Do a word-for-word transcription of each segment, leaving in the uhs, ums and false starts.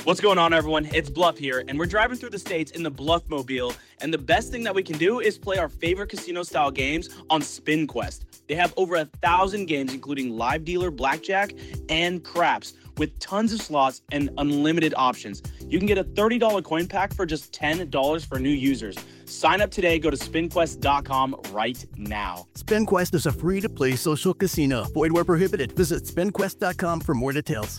What's going on, everyone? It's Bluff here, and we're driving through the states in the Bluff Mobile, and the best thing that we can do is play our favorite casino-style games on SpinQuest. They have over a thousand games, including live dealer, blackjack, and craps, with tons of slots and unlimited options. You can get a thirty dollars coin pack for just ten dollars for new users. Sign up today. Go to spin quest dot com right now. SpinQuest is a free-to-play social casino. Void where prohibited. Visit spin quest dot com for more details.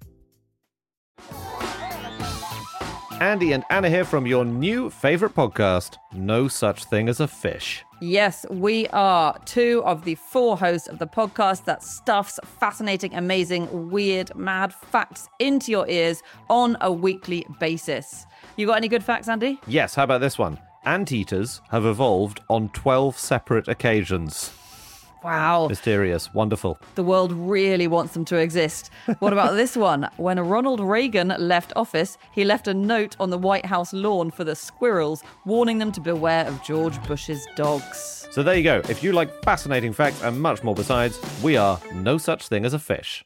Andy and Anna here from your new favorite podcast, No Such Thing as a Fish. Yes, we are two of the four hosts of the podcast that stuffs fascinating, amazing, weird, mad facts into your ears on a weekly basis. You got any good facts, Andy? Yes, how about this one? Anteaters have evolved on twelve separate occasions. Wow. Mysterious. Wonderful. The world really wants them to exist. What about this one? When Ronald Reagan left office, he left a note on the White House lawn for the squirrels, warning them to beware of George Bush's dogs. So there you go. If you like fascinating facts and much more besides, we are No Such Thing as a Fish.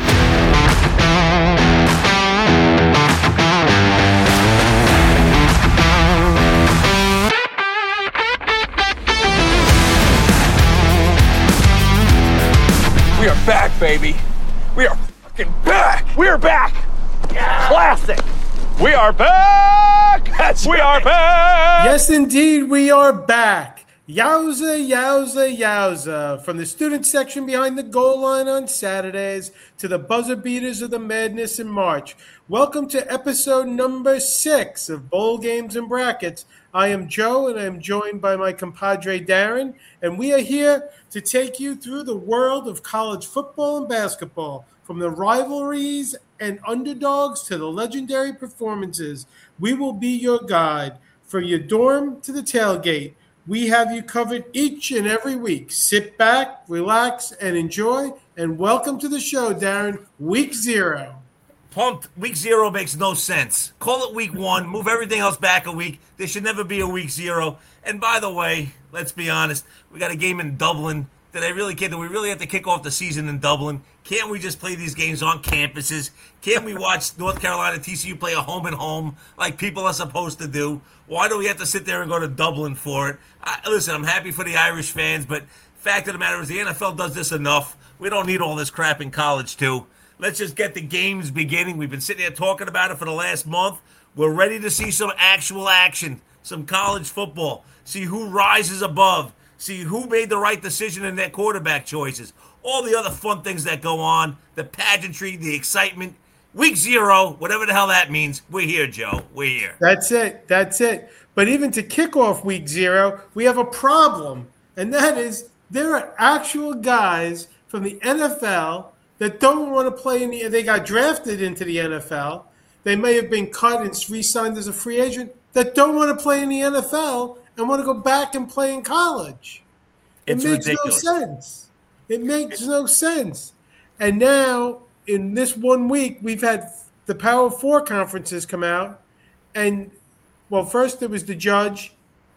We are back, baby. We are fucking back. We are back. Yeah. Classic. We are back. That's we right. are back. Yes, indeed, we are back. Yowza, yowza, yowza. From the student section behind the goal line on Saturdays to the buzzer beaters of the madness in March. Welcome to episode number six of Bowl Games and Brackets. I am Joe, and I am joined by my compadre Darren, and we are here to take you through the world of college football and basketball, from the rivalries and underdogs to the legendary performances. We will be your guide from your dorm to the tailgate. We have you covered each and every week. Sit back, relax, and enjoy. And welcome to the show, Darren. Week zero. Pumped. Week zero makes no sense. Call it week one. Move everything else back a week. There should never be a week zero. And by the way, let's be honest. We got a game in Dublin. Did I really care? Do we really have to kick off the season in Dublin? Can't we just play these games on campuses? Can't we watch North Carolina T C U play a home and home like people are supposed to do? Why do we have to sit there and go to Dublin for it? I, listen, I'm happy for the Irish fans, but fact of the matter is the N F L does this enough. We don't need all this crap in college, too. Let's just get the games beginning. We've been sitting here talking about it for the last month. We're ready to see some actual action, some college football, see who rises above, see who made the right decision in their quarterback choices, all the other fun things that go on, the pageantry, the excitement. Week zero, whatever the hell that means, we're here, Joe. We're here. That's it. That's it. But even to kick off week zero, we have a problem, and that is there are actual guys from the N F L that don't want to play in the – they got drafted into the N F L. They may have been cut and re-signed as a free agent that don't want to play in the N F L and want to go back and play in college. It's it makes ridiculous. no sense. It makes no sense. And now, in this one week, we've had the Power Four conferences come out. And, well, first there was the judge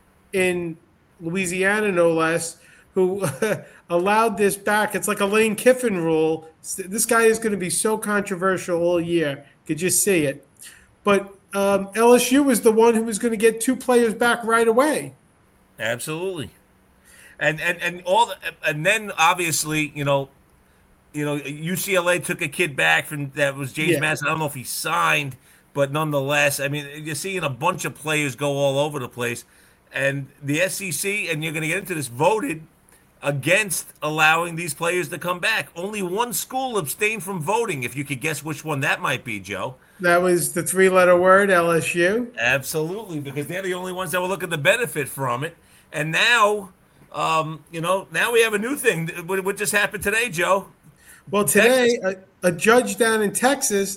in Louisiana, no less, who allowed this back. It's like a Lane Kiffin rule. This guy is going to be so controversial all year. Could just see it. But um, L S U was the one who was going to get two players back right away. Absolutely. And and and all the, and then obviously, you know, you know, U C L A took a kid back from that was James Yeah. Madison. I don't know if he signed, but nonetheless, I mean, you're seeing a bunch of players go all over the place. And the S E C, and you're going to get into this, voted against allowing these players to come back. Only one school abstained from voting, if you could guess which one that might be, Joe. That was the three-letter word, L S U. Absolutely, because they're the only ones that were looking to benefit from it. And now, um, you know, now we have a new thing. What, what just happened today, Joe? Well, today, a, a judge down in Texas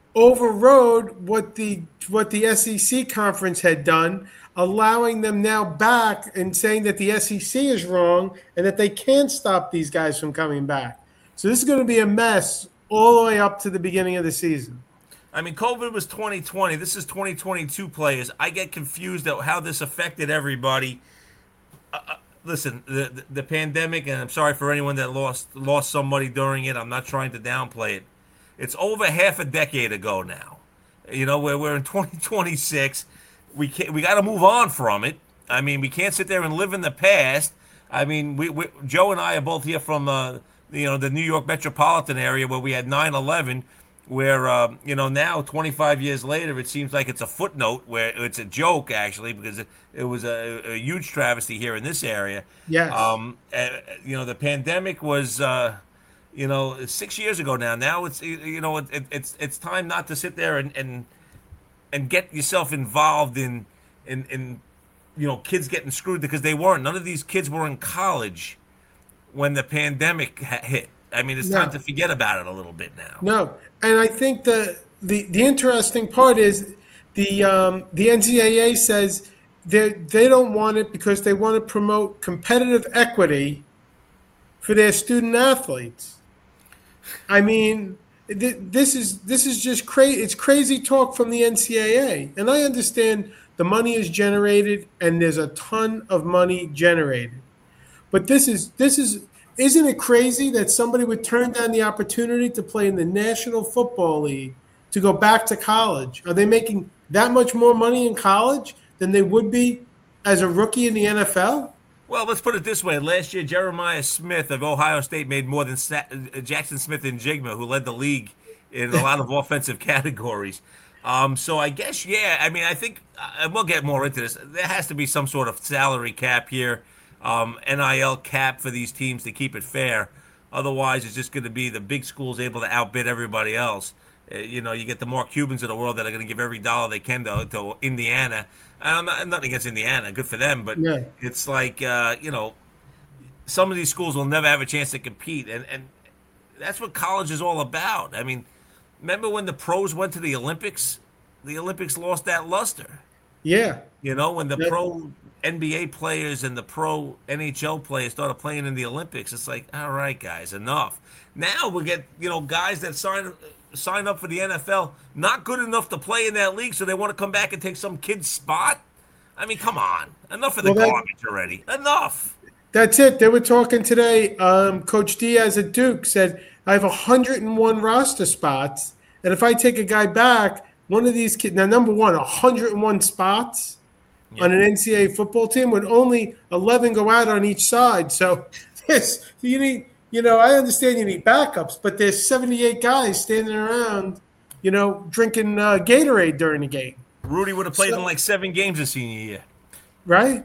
overrode what the what the S E C conference had done, allowing them now back and saying that the S E C is wrong and that they can't stop these guys from coming back. So this is going to be a mess all the way up to the beginning of the season. I mean, COVID was twenty twenty. This is twenty twenty-two players. I get confused at how this affected everybody. Uh, listen, the, the the pandemic, and I'm sorry for anyone that lost lost somebody during it. I'm not trying to downplay it. It's over half a decade ago now. You know, we're we're in twenty twenty-six. We can't, we got to move on from it. I mean, we can't sit there and live in the past. I mean, we, we Joe and I are both here from uh, you know, the New York metropolitan area where we had nine eleven. Where, uh, you know, now twenty-five years later, it seems like it's a footnote where it's a joke, actually, because it, it was a, a huge travesty here in this area. Yes. Um, uh, you know, the pandemic was, uh, you know, six years ago now. Now it's, you know, it, it, it's it's time not to sit there and, and, and get yourself involved in, in, in, you know, kids getting screwed because they weren't. None of these kids were in college when the pandemic hit. I mean, it's No. time to forget about it a little bit now. No, and I think the the, the interesting part is the um, the N C double A says they they don't want it because they want to promote competitive equity for their student athletes. I mean, th- this is this is just crazy. It's crazy talk from the N C double A, and I understand the money is generated, and there's a ton of money generated. But this is this is. Isn't it crazy that somebody would turn down the opportunity to play in the National Football League to go back to college? Are they making that much more money in college than they would be as a rookie in the N F L? Well, let's put it this way. Last year, Jeremiah Smith of Ohio State made more than Sa- Jackson Smith and Jigma, who led the league in a lot of offensive categories. Um, so I guess, yeah, I mean, I think, and we'll get more into this, there has to be some sort of salary cap here. Um, N I L cap for these teams to keep it fair. Otherwise, it's just going to be the big schools able to outbid everybody else. Uh, you know, you get the Mark Cubans of the world that are going to give every dollar they can to, to Indiana. And I'm not, nothing against Indiana, good for them, but Yeah. it's like, uh, you know, some of these schools will never have a chance to compete. And, and that's what college is all about. I mean, remember when the pros went to the Olympics? The Olympics lost that luster. Yeah. You know, when the Yeah. pro N B A players and the pro N H L players started playing in the Olympics, it's like, all right, guys, enough. Now we get, you know, guys that sign sign up for the N F L, not good enough to play in that league, so they want to come back and take some kid's spot. I mean, come on, enough of the Well, that- garbage already. Enough. That's it. They were talking today. Um, Coach Diaz at Duke said, I have one hundred one roster spots, and if I take a guy back, one of these kids, now, number one, one hundred one spots yeah. on an N C double A football team when only eleven go out on each side. So this, you need, you know, I understand you need backups, but there's seventy-eight guys standing around, you know, drinking uh, Gatorade during the game. Rudy would have played So- in like seven games this senior year. Right?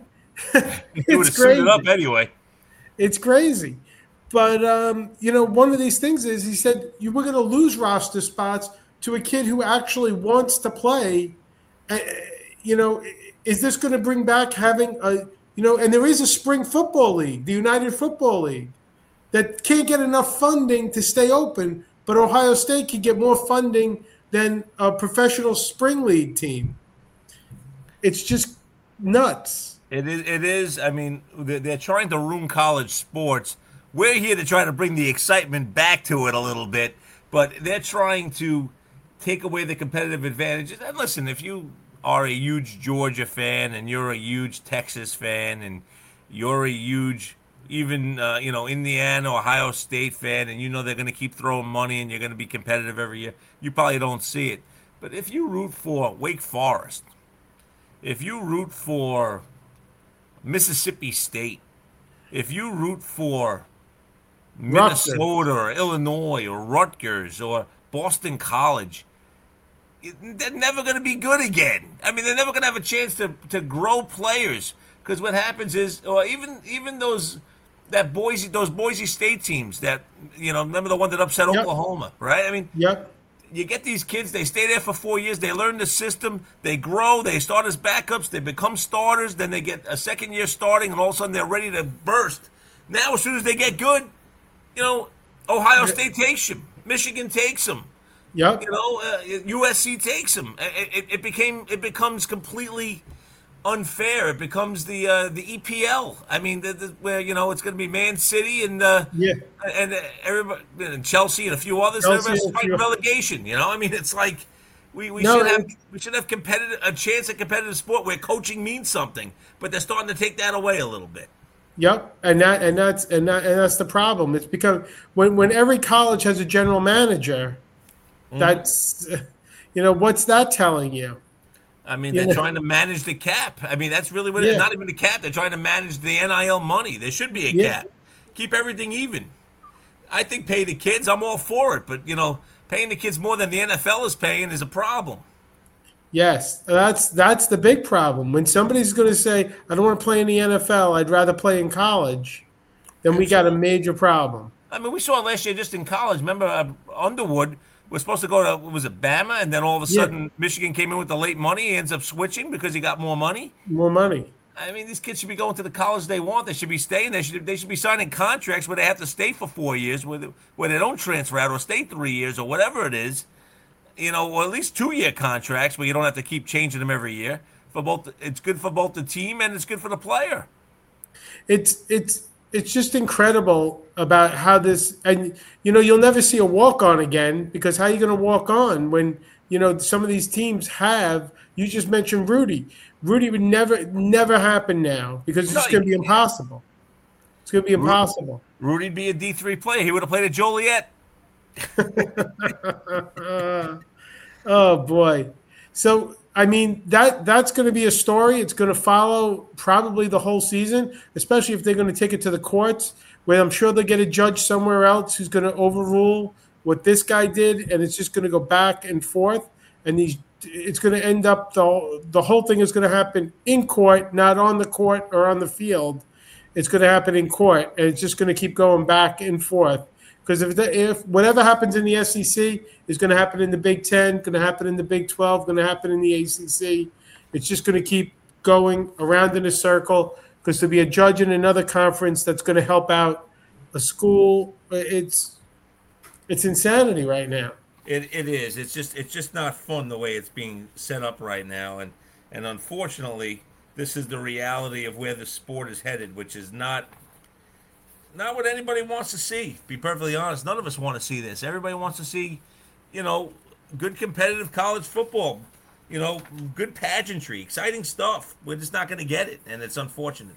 He would have suited up anyway. It's crazy. But, um, you know, one of these things is he said you were going to lose roster spots to a kid who actually wants to play. Uh, you know, is this going to bring back having a, you know, and there is a spring football league, the United Football League, that can't get enough funding to stay open, but Ohio State can get more funding than a professional spring league team. It's just nuts. It is. It is. I mean, they're, they're trying to ruin college sports. We're here to try to bring the excitement back to it a little bit, but they're trying to take away the competitive advantages. And listen, if you are a huge Georgia fan and you're a huge Texas fan and you're a huge even uh, you know Indiana, Ohio State fan, and you know they're going to keep throwing money and you're going to be competitive every year, you probably don't see it. But if you root for Wake Forest, if you root for Mississippi State, if you root for Minnesota or Illinois or Rutgers or Boston College, they're never going to be good again. I mean, they're never going to have a chance to, to grow players, because what happens is, or even even those that Boise those Boise State teams that, you know, remember the one that upset Yep. Oklahoma, right? I mean, Yep. you get these kids, they stay there for four years, they learn the system, they grow, they start as backups, they become starters, then they get a second year starting, and all of a sudden they're ready to burst. Now, as soon as they get good, you know, Ohio State takes them, Michigan takes them, Yep. you know, uh, U S C takes them. It, it, it became, it becomes completely unfair. It becomes the uh, the E P L. I mean, the, the, where you know it's going to be Man City and uh, Yeah. and uh, everybody, and Chelsea and a few others. Chelsea Everybody's and a fighting few- relegation. You know, I mean, it's like we, we No, should have it- we should have competitive a chance at competitive sport where coaching means something, but they're starting to take that away a little bit. Yep, and that and that's and that and that's the problem. It's because when when every college has a general manager, Mm-hmm. that's You know, what's that telling you? I mean, Yeah. they're trying to manage the cap. I mean, that's really what it Yeah. is. Not even the cap. They're trying to manage the N I L money. There should be a Yeah. cap. Keep everything even. I think pay the kids. I'm all for it. But, you know, paying the kids more than the N F L is paying is a problem. Yes, that's that's the big problem. When somebody's going to say, I don't want to play in the N F L, I'd rather play in college, then we got a major problem. I mean, we saw it last year just in college. Remember, uh, Underwood was supposed to go to, was it Bama? And then all of a Yeah. sudden, Michigan came in with the late money. He ends up switching because he got more money. More money. I mean, these kids should be going to the college they want. They should be staying. They should they should be signing contracts where they have to stay for four years, where they, where they don't transfer out or stay three years or whatever it is. You know, or at least two-year contracts where you don't have to keep changing them every year. For both, it's good for both the team and it's good for the player. It's it's it's just incredible about how this, and you know, you'll never see a walk on again, because how are you going to walk on when, you know, some of these teams have, you just mentioned Rudy. Rudy would never never happen now, because it's No, just going to be you can't. impossible. It's going to be impossible. Rudy'd be a D three player. He would have played at Joliet. Oh boy. So I mean, that that's going to be a story. It's going to follow probably the whole season, especially if they're going to take it to the courts, where I'm sure they'll get a judge somewhere else who's going to overrule what this guy did, and it's just going to go back and forth. And these, it's going to end up, the the whole thing is going to happen in court, not on the court or on the field. It's going to happen in court, and it's just going to keep going back and forth. Because if, the, if whatever happens in the S E C is going to happen in the Big Ten, going to happen in the Big twelve, going to happen in the A C C, it's just going to keep going around in a circle. Because to be a judge in another conference that's going to help out a school, it's it's insanity right now. It it is. It's just it's just not fun the way it's being set up right now, and and unfortunately, this is the reality of where the sport is headed, which is not. Not what anybody wants to see. To be perfectly honest, none of us want to see this. Everybody wants to see, you know, good competitive college football, you know, good pageantry, exciting stuff. We're just not going to get it, and it's unfortunate.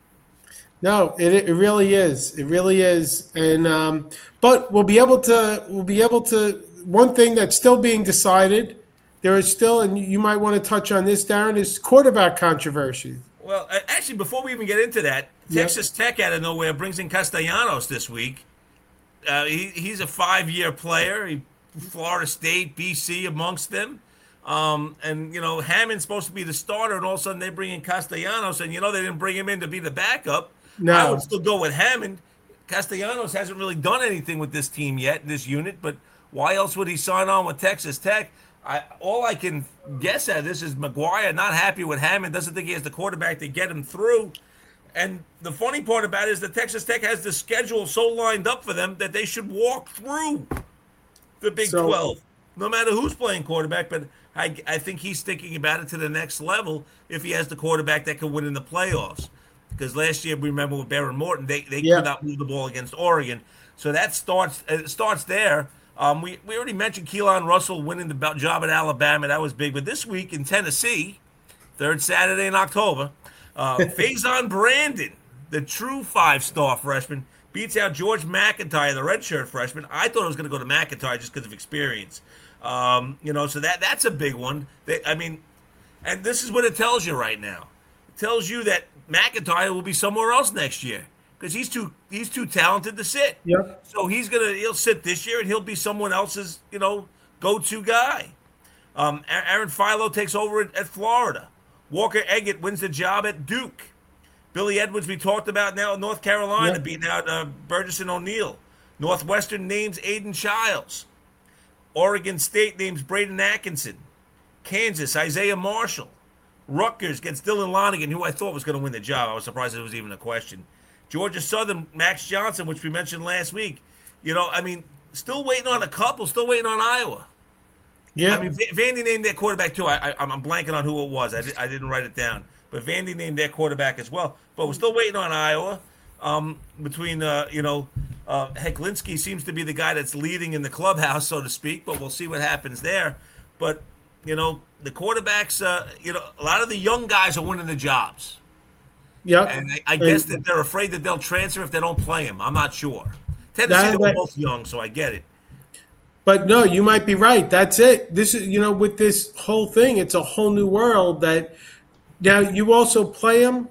No, it, it really is. It really is. And um, but we'll be able to. We'll be able to. One thing that's still being decided. There is still, and you might want to touch on this, Darren, is quarterback controversy. Well, actually, before we even get into that, Yep. Texas Tech out of nowhere brings in Castellanos this week. Uh, he, he's a five-year player. He, Florida State, B C amongst them. Um, and, you know, Hammond's supposed to be the starter, and all of a sudden they bring in Castellanos, and, you know, they didn't bring him in to be the backup. No. I would still go with Hammond. Castellanos hasn't really done anything with this team yet, this unit, but why else would he sign on with Texas Tech? I, all I can guess at this is McGuire not happy with Hammond, doesn't think he has the quarterback to get him through. And the funny part about it is that Texas Tech has the schedule so lined up for them that they should walk through the Big So- twelve, no matter who's playing quarterback. But I, I think he's thinking about it to the next level if he has the quarterback that can win in the playoffs. Because last year, we remember with Baron Morton, they, they Yeah. could not move the ball against Oregon. So that starts it starts there. Um, we, we already mentioned Keelan Russell winning the belt job at Alabama. That was big. But this week in Tennessee, third Saturday in October, uh, Faison Brandon, the true five-star freshman, beats out George McIntyre, the redshirt freshman. I thought it was going to go to McIntyre just because of experience. Um, you know, so that that's a big one. They, I mean, and this is what it tells you right now. It tells you that McIntyre will be somewhere else next year because he's too he's too talented to sit. Yep. So he's gonna he'll sit this year and he'll be someone else's you know go-to guy. Um, A- Aaron Philo takes over at, at Florida. Walker Eggett wins the job at Duke. Billy Edwards we talked about now in North Carolina Yep. beating out uh, Burgess and O'Neill. Northwestern names Aiden Childs. Oregon State names Braden Atkinson. Kansas Isaiah Marshall. Rutgers gets Dylan Lonigan, who I thought was going to win the job. I was surprised it was even a question. Georgia Southern, Max Johnson, which we mentioned last week. You know, I mean, still waiting on a couple, still waiting on Iowa. Yeah. I mean, V- Vandy named their quarterback, too. I, I, I'm blanking on who it was. I, di- I didn't write it down. But Vandy named their quarterback as well. But we're still waiting on Iowa. Um, between, uh, you know, uh, Hecklinski seems to be the guy that's leading in the clubhouse, so to speak. But we'll see what happens there. But, you know, the quarterbacks, uh, you know, a lot of the young guys are winning the jobs. Yep. And I, I guess that they're afraid that they'll transfer if they don't play him. I'm not sure. Tennessee, That- they were that- both young, so I get it. But no, you might be right. That's it. This is, you know, with this whole thing, it's a whole new world that now you also play them.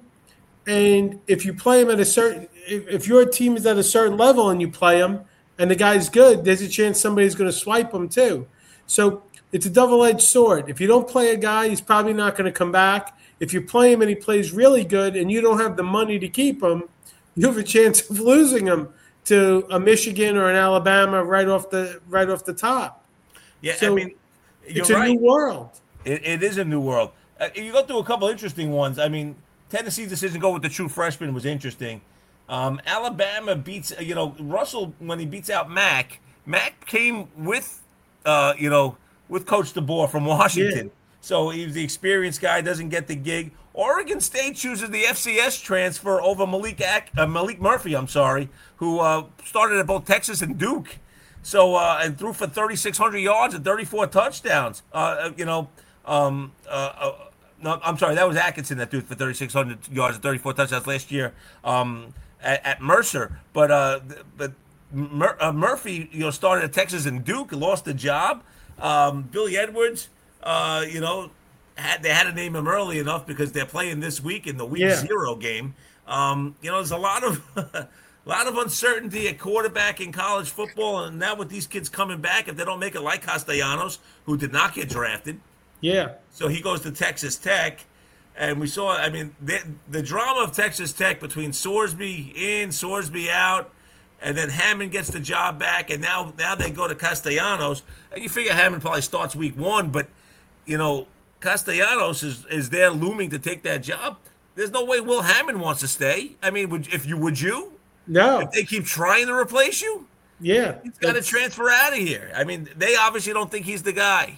And if you play them at a certain, if, if your team is at a certain level and you play them and the guy's good, there's a chance somebody's going to swipe them too. So it's a double-edged sword. If you don't play a guy, he's probably not going to come back. If you play him and he plays really good and you don't have the money to keep him, you have a chance of losing him to a Michigan or an Alabama right off the right off the top. Yeah, so I mean, you're it's a right. new world. It, it is a new world. Uh, you go through a couple interesting ones. I mean, Tennessee's decision to go with the true freshman was interesting. Um, Alabama beats, you know, Russell when he beats out Mack. Mack came with, uh, you know, with Coach DeBoer from Washington. Yeah. So he's the experienced guy, doesn't get the gig. Oregon State chooses the F C S transfer over Malik Ak- uh, Malik Murphy, I'm sorry, who uh, started at both Texas and Duke. So uh, and threw for thirty-six hundred yards and thirty-four touchdowns. Uh, you know, um, uh, uh, no, I'm sorry, that was Atkinson that threw for thirty-six hundred yards and thirty-four touchdowns last year um, at, at Mercer. But uh, but Mur- uh, Murphy, you know, started at Texas and Duke, lost the job. Um, Billy Edwards, uh, you know. Had, they had to name him early enough because they're playing this week in the week yeah. zero game. Um, you know, there's a lot of a lot of uncertainty at quarterback in college football, and now with these kids coming back, if they don't make it like Castellanos, who did not get drafted, yeah. So he goes to Texas Tech, and we saw. I mean, the, the drama of Texas Tech between Sorsby in, Sorsby out, and then Hammond gets the job back, and now now they go to Castellanos, and you figure Hammond probably starts week one, but you know. Castellanos is, is there looming to take that job. There's no way Will Hammond wants to stay. I mean, would if you would you? No. If they keep trying to replace you? Yeah. He's got to transfer out of here. I mean, they obviously don't think he's the guy.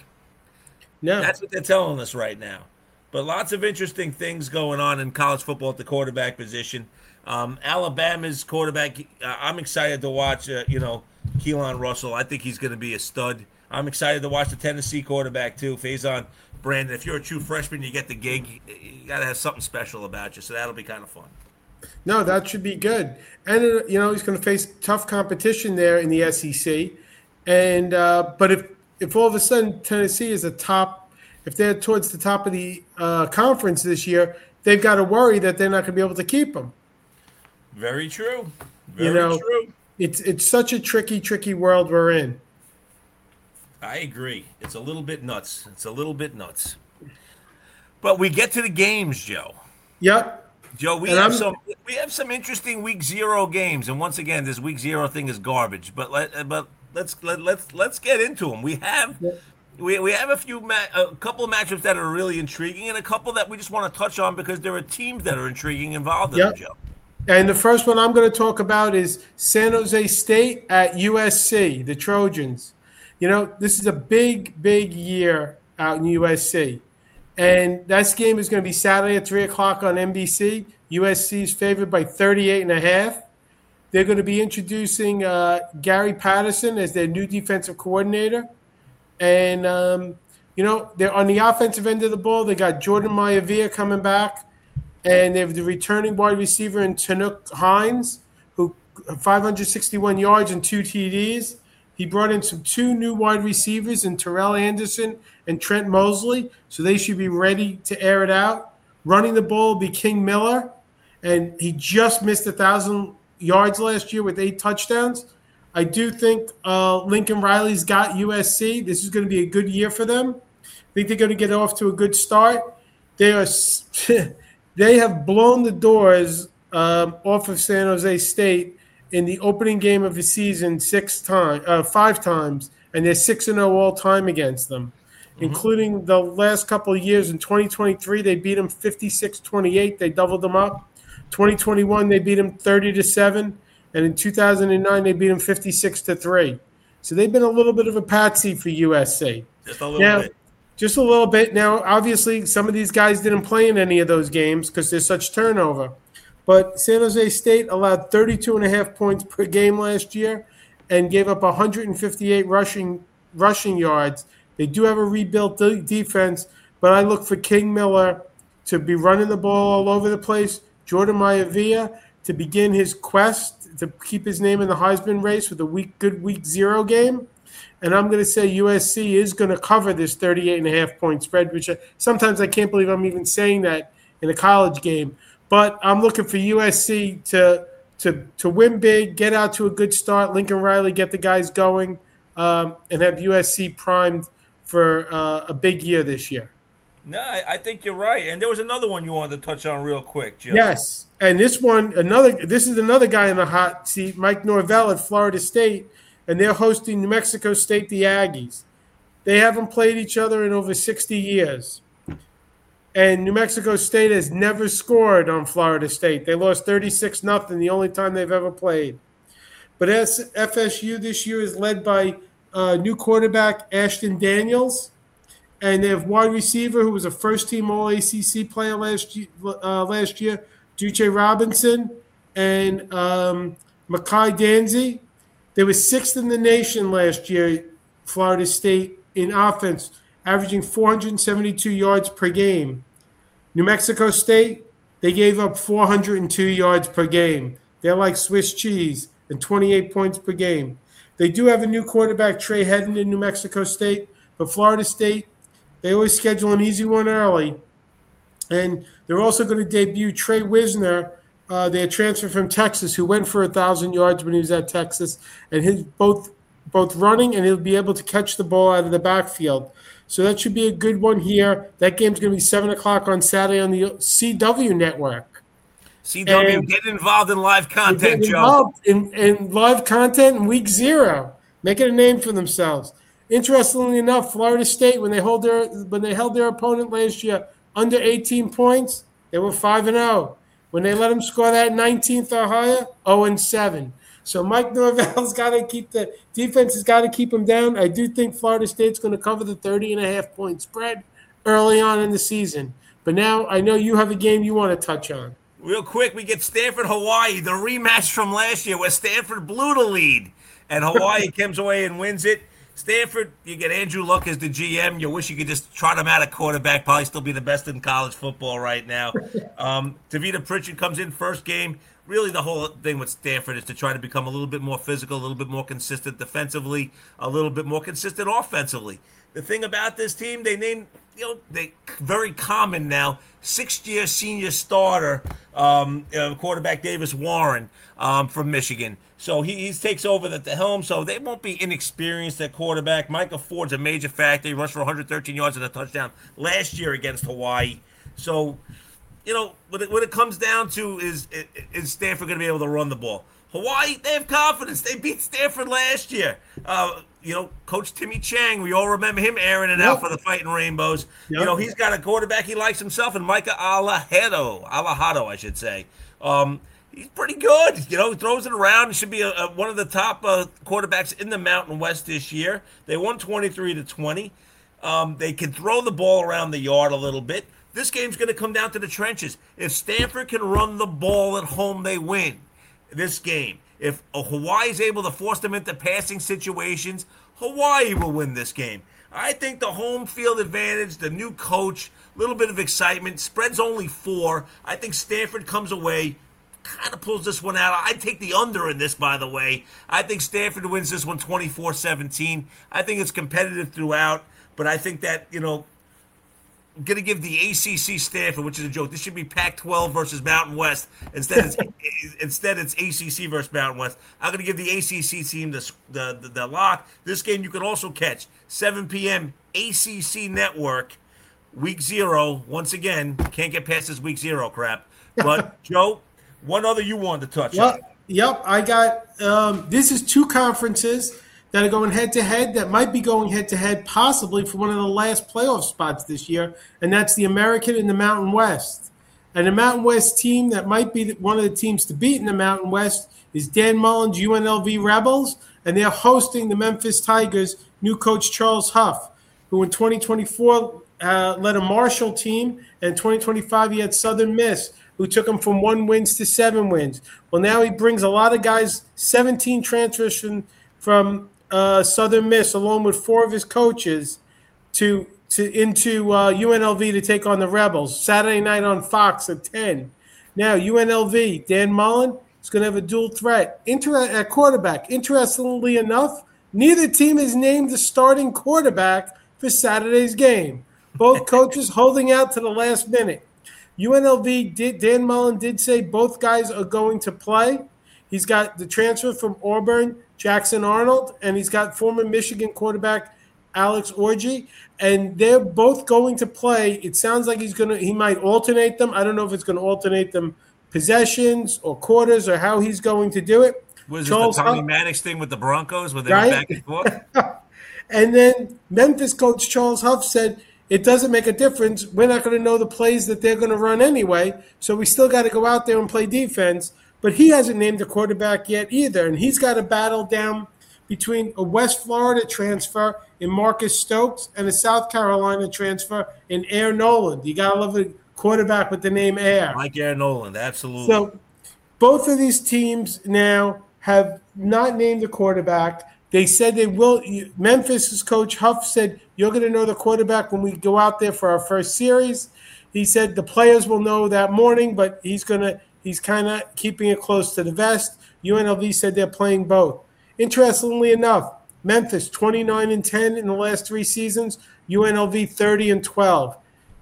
No. That's what they're telling us right now. But lots of interesting things going on in college football at the quarterback position. Um, Alabama's quarterback, uh, I'm excited to watch, uh, you know, Keelan Russell. I think he's going to be a stud. I'm excited to watch the Tennessee quarterback, too, Faison Brandon. If you're a true freshman, you get the gig, you got to have something special about you, so that'll be kind of fun. No, that should be good. And, uh, you know, he's going to face tough competition there in the S E C. And uh, but if, if all of a sudden Tennessee is a top, if they're towards the top of the uh, conference this year, they've got to worry that they're not going to be able to keep them. Very true. Very you know, true. It's, it's such a tricky, tricky world we're in. I agree. It's a little bit nuts. It's a little bit nuts. But we get to the games, Joe. Yep. Joe, we and have I'm, some we have some interesting week zero games, and once again, this week zero thing is garbage. But let but let's let, let's let's get into them. We have we we have a few ma- a couple of matchups that are really intriguing, and a couple that we just want to touch on because there are teams that are intriguing involved in yep. them, Joe. And the first one I'm going to talk about is San Jose State at U S C, the Trojans. You know, this is a big, big year out in U S C. And that game is going to be Saturday at three o'clock on N B C. U S C is favored by thirty-eight and a half. They're going to be introducing uh, Gary Patterson as their new defensive coordinator. And, um, you know, they're on the offensive end of the ball. They got Jordan Maivia coming back. And they have the returning wide receiver in Tanuk Hines, who five hundred sixty-one yards and two T Ds. He brought in some two new wide receivers in Terrell Anderson and Trent Mosley, so they should be ready to air it out. Running the ball will be King Miller, and he just missed one thousand yards last year with eight touchdowns. I do think uh, Lincoln Riley's got U S C. This is going to be a good year for them. I think they're going to get off to a good start. They are they have blown the doors um, off of San Jose State in the opening game of the season six times, uh, five times, and they're six and zero all time against them, mm-hmm. including the last couple of years. In twenty twenty-three, they beat them fifty-six twenty-eight. They doubled them up. twenty twenty-one, they beat them thirty to seven, and in two thousand nine, they beat them fifty-six to three. So they've been a little bit of a patsy for U S C. Just a little now, bit. Just a little bit. Now, obviously, some of these guys didn't play in any of those games because there's such turnover. But San Jose State allowed thirty-two and a half points per game last year and gave up one hundred fifty-eight rushing rushing yards. They do have a rebuilt de- defense, but I look for King Miller to be running the ball all over the place, Jordan Maivia to begin his quest to keep his name in the Heisman race with a week good week zero game. And I'm going to say U S C is going to cover this thirty-eight and a half point spread, which I, sometimes I can't believe I'm even saying that in a college game. But I'm looking for U S C to to to win big, get out to a good start. Lincoln Riley, get the guys going, um, and have U S C primed for uh, a big year this year. No, I, I think you're right. And there was another one you wanted to touch on real quick, Joe. Yes, and this one, another. This is another guy in the hot seat, Mike Norvell at Florida State, and they're hosting New Mexico State, the Aggies. They haven't played each other in over sixty years. And New Mexico State has never scored on Florida State. They lost thirty-six nothing the only time they've ever played. But F S U this year is led by uh, new quarterback Ashton Daniels. And they have wide receiver who was a first-team All A C C player last year, uh, last year Duce Robinson, and um, Makai Danzy. They were sixth in the nation last year, Florida State, in offense, averaging four hundred seventy-two yards per game. New Mexico State, they gave up four hundred two yards per game. They're like Swiss cheese and twenty-eight points per game. They do have a new quarterback, Trey Hedden, in New Mexico State, but Florida State, they always schedule an easy one early. And they're also going to debut Trey Wisner, uh, their transfer from Texas, who went for one thousand yards when he was at Texas. And he's both both running, and he'll be able to catch the ball out of the backfield. So that should be a good one here. That game's going to be seven o'clock on Saturday on the C W network. C W, and get involved in live content, get Joe. Involved in, in live content in week zero. Making a name for themselves. Interestingly enough, Florida State, when they hold their when they held their opponent last year under eighteen points, they were five and zero. When they let them score that nineteenth or higher, zero and seven. So Mike Norvell's got to keep the defense has got to keep them down. I do think Florida State's going to cover the thirty and a half point spread early on in the season. But now I know you have a game you want to touch on. Real quick, we get Stanford, Hawaii, the rematch from last year where Stanford blew the lead, and Hawaii comes away and wins it. Stanford, you get Andrew Luck as the G M. You wish you could just trot him out at quarterback. Probably still be the best in college football right now. Um, Tavita Pritchard comes in first game. Really, the whole thing with Stanford is to try to become a little bit more physical, a little bit more consistent defensively, a little bit more consistent offensively. The thing about this team, they named, you know, they very common now, sixth-year senior starter, um, uh, quarterback Davis Warren um, from Michigan. So he, he takes over at the helm, so they won't be inexperienced at quarterback. Micah Ford's a major factor. He rushed for one hundred thirteen yards and a touchdown last year against Hawaii. So, you know, what it, what it comes down to is, is Stanford going to be able to run the ball? Hawaii, they have confidence. They beat Stanford last year. Uh, you know, Coach Timmy Chang, we all remember him airing it yep. out for the Fighting Rainbows. Yep. You know, he's got a quarterback he likes himself, and Micah Alejado, Alejado, I should say. Um, he's pretty good. You know, he throws it around. He should be a, a, one of the top uh, quarterbacks in the Mountain West this year. They won twenty-three to twenty. Um, they can throw the ball around the yard a little bit. This game's going to come down to the trenches. If Stanford can run the ball at home, they win this game. If Hawaii is able to force them into passing situations, Hawaii will win this game. I think the home field advantage, the new coach, a little bit of excitement, spread's only four. I think Stanford comes away, kind of pulls this one out. I'd take the under in this, by the way. I think Stanford wins this one twenty-four seventeen. I think it's competitive throughout, but I think that, you know, I'm going to give the A C C Stanford, which is a joke. This should be Pac twelve versus Mountain West. Instead, it's instead it's A C C versus Mountain West. I'm going to give the A C C team the, the, the, the lock. This game you can also catch seven p.m. A C C Network, week zero. Once again, can't get past this week zero crap. But, Joe, one other you wanted to touch yep, on. Yep, I got um, – this is two conferences – that are going head-to-head, that might be going head-to-head possibly for one of the last playoff spots this year, and that's the American and the Mountain West. And the Mountain West team that might be one of the teams to beat in the Mountain West is Dan Mullen's U N L V Rebels, and they're hosting the Memphis Tigers' new coach Charles Huff, who in twenty twenty-four uh, led a Marshall team, and in twenty twenty-five he had Southern Miss, who took him from one wins to seven wins. Well, now he brings a lot of guys, seventeen transfers from, from Uh, Southern Miss, along with four of his coaches, to to into uh, U N L V to take on the Rebels Saturday night on Fox at ten. Now U N L V, Dan Mullen is going to have a dual threat Inter- at quarterback. Interestingly enough, neither team has named the starting quarterback for Saturday's game. Both coaches holding out to the last minute. U N L V, did, Dan Mullen did say both guys are going to play. He's got the transfer from Auburn, Jackson Arnold, and he's got former Michigan quarterback Alex Orji, and they're both going to play. It sounds like he's gonna he might alternate them. I don't know if it's going to alternate them possessions or quarters or how he's going to do it. Was it the Tommy Maddox thing with the Broncos where they right? went back and forth? And then Memphis coach Charles Huff said, it doesn't make a difference. We're not going to know the plays that they're going to run anyway, so we still got to go out there and play defense. But he hasn't named a quarterback yet either, and he's got a battle down between a West Florida transfer in Marcus Stokes and a South Carolina transfer in Air Noland. You got to love a quarterback with the name Air. Like Air Noland, absolutely. So both of these teams now have not named a quarterback. They said they will. Memphis's coach Huff said, you're going to know the quarterback when we go out there for our first series. He said the players will know that morning, but he's going to he's kind of keeping it close to the vest. U N L V said they're playing both. Interestingly enough, Memphis twenty-nine and ten in the last three seasons. U N L V thirty and twelve.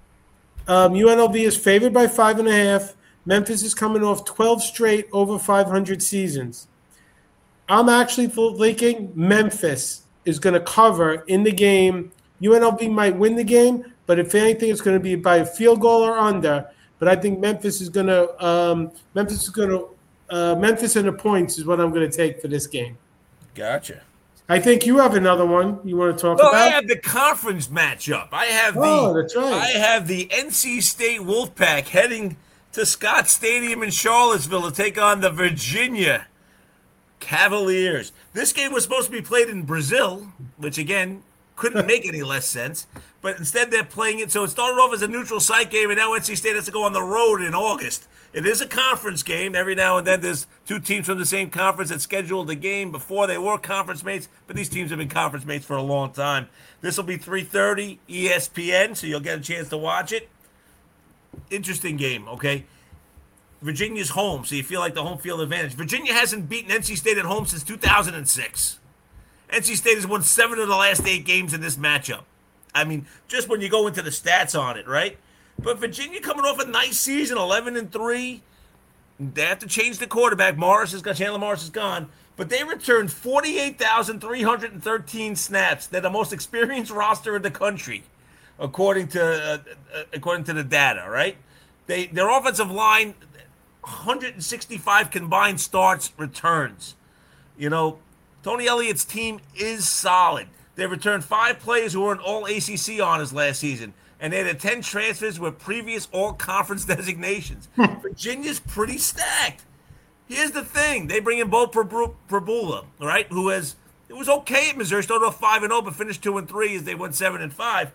Um, U N L V is favored by five and a half. Memphis is coming off twelve straight over five hundred seasons. I'm actually thinking Memphis is going to cover in the game. U N L V might win the game, but if anything, it's going to be by a field goal or under. But I think Memphis is going to um, Memphis is going to uh, Memphis and the points is what I'm going to take for this game. Gotcha. I think you have another one you want to talk well, about. I have the conference matchup. I have the oh, that's right. I have the N C State Wolfpack heading to Scott Stadium in Charlottesville to take on the Virginia Cavaliers. This game was supposed to be played in Brazil, which again couldn't make any less sense. But instead they're playing it. So it started off as a neutral site game, and now N C State has to go on the road in August. It is a conference game. Every now and then there's two teams from the same conference that scheduled the game before they were conference mates, but these teams have been conference mates for a long time. This will be three thirty E S P N, so you'll get a chance to watch it. Interesting game, okay? Virginia's home, so you feel like the home field advantage. Virginia hasn't beaten N C State at home since two thousand six. N C State has won seven of the last eight games in this matchup. I mean, just when you go into the stats on it, right? But Virginia coming off a nice season, eleven and three. They have to change the quarterback. Morris is gone. Chandler Morris is gone. But they returned forty-eight thousand three hundred thirteen snaps. They're the most experienced roster in the country, according to uh, uh, according to the data, right? They their offensive line, one hundred sixty-five combined starts, returns. You know, Tony Elliott's team is solid. They returned five players who were in all A C C honors last season, and they had ten transfers with previous all-conference designations. Virginia's pretty stacked. Here's the thing. They bring in Bo Prabula, right, who has – it was okay at Missouri. Started off five and oh, but finished two and three as they went seven and five.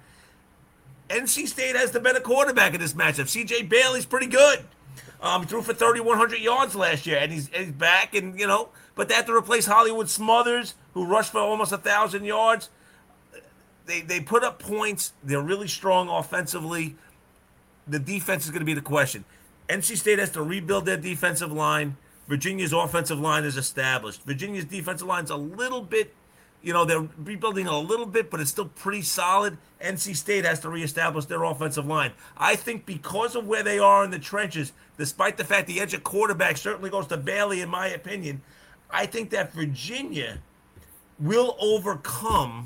N C State has the better quarterback in this matchup. C J Bailey's pretty good. Um, he threw for thirty-one hundred yards last year, and he's, and he's back, and, you know, but they have to replace Hollywood Smothers, who rushed for almost one thousand yards. They they put up points. They're really strong offensively. The defense is going to be the question. N C State has to rebuild their defensive line. Virginia's offensive line is established. Virginia's defensive line's a little bit, you know, they're rebuilding a little bit, but it's still pretty solid. N C State has to reestablish their offensive line. I think because of where they are in the trenches, despite the fact the edge of quarterback certainly goes to Bailey, in my opinion, I think that Virginia will overcome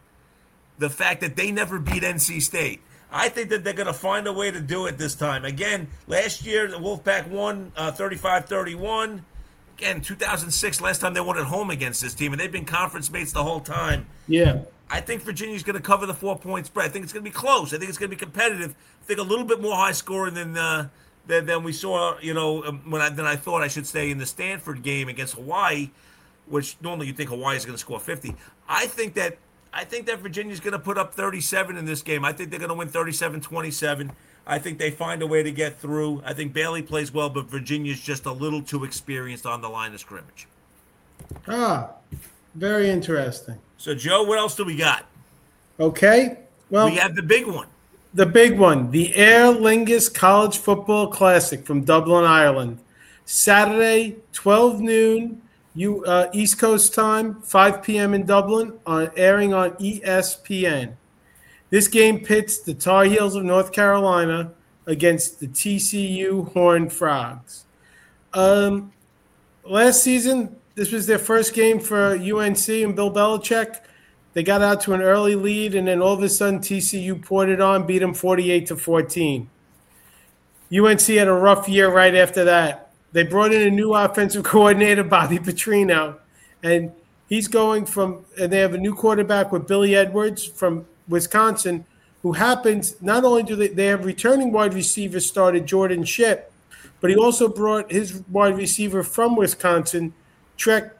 the fact that they never beat N C State. I think that they're going to find a way to do it this time. Again, last year, the Wolfpack won uh, thirty-five thirty-one. Again, two thousand six, last time they won at home against this team, and they've been conference mates the whole time. Yeah. I think Virginia's going to cover the four-point spread. I think it's going to be close. I think it's going to be competitive. I think a little bit more high-scoring than uh, than, than we saw, you know, when I, than I thought I should say in the Stanford game against Hawaii, which normally you think Hawaii is going to score fifty. I think that I think that Virginia's going to put up thirty-seven in this game. I think they're going to win thirty-seven twenty-seven. I think they find a way to get through. I think Bailey plays well, but Virginia's just a little too experienced on the line of scrimmage. Ah, very interesting. So, Joe, what else do we got? Okay. Well, we have the big one. The big one, the Aer Lingus College Football Classic from Dublin, Ireland. Saturday, twelve noon, you uh, East Coast time, five p.m. in Dublin, on airing on E S P N. This game pits the Tar Heels of North Carolina against the T C U Horned Frogs. Um, last season, this was their first game for U N C and Bill Belichick. They got out to an early lead, and then all of a sudden T C U poured it on, beat them forty-eight to fourteen. U N C had a rough year right after that. They brought in a new offensive coordinator, Bobby Petrino, and he's going from – and they have a new quarterback with Billy Edwards from Wisconsin, who happens – not only do they, they have returning wide receivers started, Jordan Shipp, but he also brought his wide receiver from Wisconsin, Trek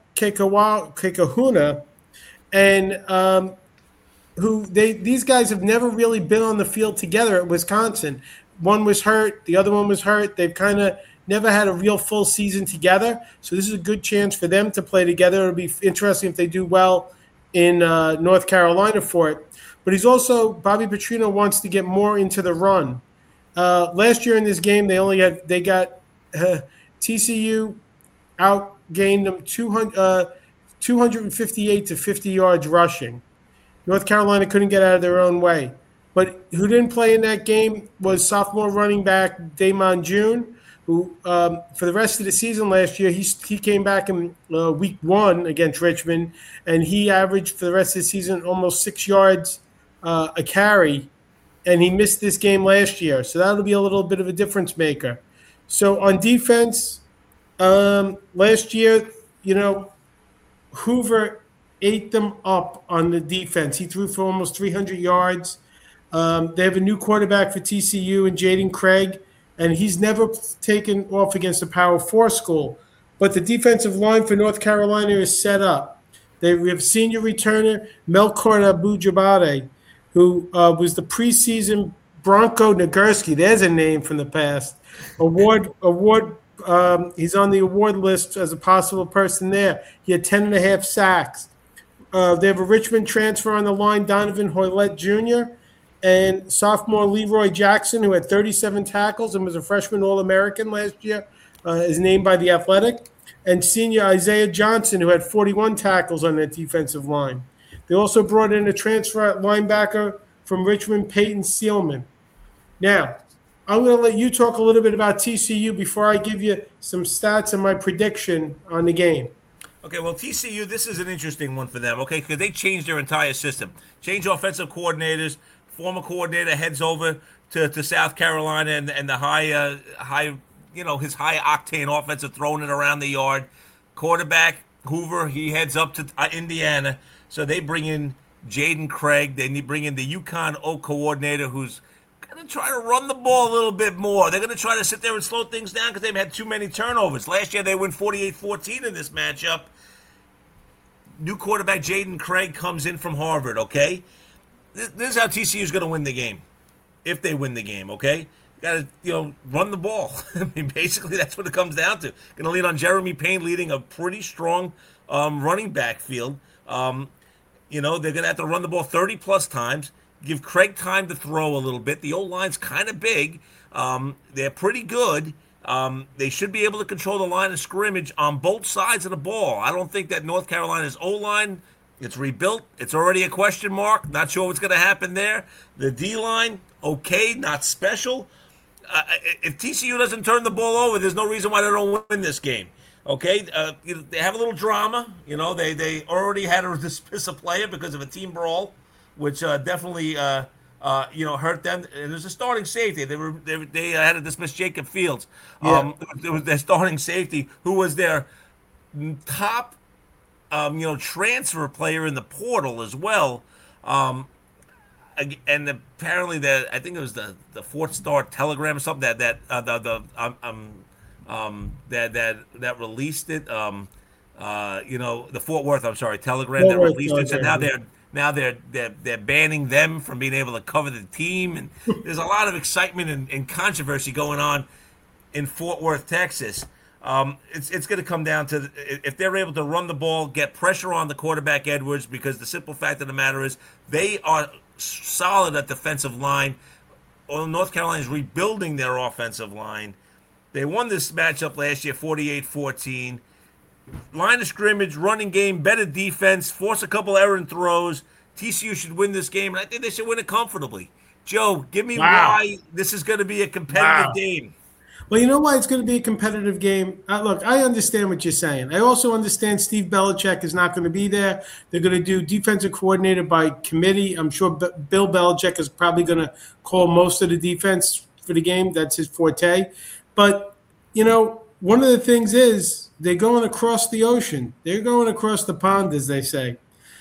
Kekahuna, and um, who they these guys have never really been on the field together at Wisconsin. One was hurt, the other one was hurt. They've kind of never had a real full season together, so this is a good chance for them to play together. It'll be interesting if they do well in uh, North Carolina for it. But he's also Bobby Petrino wants to get more into the run. Uh, last year in this game, they only had they got uh, T C U outgained them two hundred. Uh, two fifty-eight to fifty yards rushing. North Carolina couldn't get out of their own way. But who didn't play in that game was sophomore running back Damon June, who um, for the rest of the season last year, he, he came back in uh, week one against Richmond, and he averaged for the rest of the season almost six yards uh, a carry, and he missed this game last year. So that'll be a little bit of a difference maker. So on defense, um, last year, you know, Hoover ate them up on the defense. He threw for almost three hundred yards. Um, they have a new quarterback for T C U in Jaden Craig, and he's never taken off against a Power Four school. But the defensive line for North Carolina is set up. They have senior returner Melkor Abu-Jabari, who uh, was the preseason Bronco Nagurski. There's a name from the past. Award award. Um, he's on the award list as a possible person there. He had ten and a half sacks. Uh, they have a Richmond transfer on the line, Donovan Hoylett Junior, and sophomore Leroy Jackson, who had thirty-seven tackles and was a freshman All-American last year, uh, is named by The Athletic, and senior Isaiah Johnson, who had forty-one tackles on that defensive line. They also brought in a transfer linebacker from Richmond, Peyton Seelman. Now, I'm going to let you talk a little bit about T C U before I give you some stats and my prediction on the game. Okay, well, T C U, this is an interesting one for them, okay, because they changed their entire system. Changed offensive coordinators. Former coordinator heads over to, to South Carolina and, and the high, uh, high, you know, his high-octane offensive throwing it around the yard. Quarterback, Hoover, he heads up to uh, Indiana. So they bring in Jaden Craig. They bring in the UConn O coordinator who's going to try to run the ball a little bit more. They're going to try to sit there and slow things down because they've had too many turnovers. Last year they win forty-eight fourteen in this matchup. New quarterback Jaden Craig comes in from Harvard, okay? This, this is how T C U is going to win the game, if they win the game, okay? You got to, you know, run the ball. I mean, basically that's what it comes down to. Going to lean on Jeremy Payne leading a pretty strong um, running back field. Um, you know, they're going to have to run the ball thirty-plus times. Give Craig time to throw a little bit. The O-line's kind of big. Um, they're pretty good. Um, they should be able to control the line of scrimmage on both sides of the ball. I don't think that North Carolina's O-line, it's rebuilt. It's already a question mark. Not sure what's going to happen there. The D-line, okay, not special. Uh, if T C U doesn't turn the ball over, there's no reason why they don't win this game. Okay, uh, you know, they have a little drama. You know, they, they already had to dismiss a player because of a team brawl, which uh, definitely, uh, uh, you know, hurt them. And there's a starting safety. They were they, they had to dismiss Jacob Fields. Um, yeah. It was their starting safety, who was their top, um, you know, transfer player in the portal as well. Um, and apparently, the I think it was the the Fort Star Telegram or something that that uh, the the um, um um that that that released it. Um, uh, you know, the Fort Worth. I'm sorry, Telegram Fort that Worth, released it. So now they're Now they're, they're they're banning them from being able to cover the team, and there's a lot of excitement and, and controversy going on in Fort Worth, Texas. Um, it's it's going to come down to if they're able to run the ball, get pressure on the quarterback Edwards, because the simple fact of the matter is they are solid at defensive line. Well, North Carolina is rebuilding their offensive line. They won this matchup last year, forty-eight fourteen. line of scrimmage, running game, better defense, force a couple errant throws. T C U should win this game, and I think they should win it comfortably. Joe, give me Wow. why this is going to be a competitive Wow. game. Well, you know why it's going to be a competitive game? Uh, look, I understand what you're saying. I also understand Steve Belichick is not going to be there. They're going to do defensive coordinator by committee. I'm sure B- Bill Belichick is probably going to call most of the defense for the game. That's his forte. But, you know, one of the things is they're going across the ocean. They're going across the pond, as they say.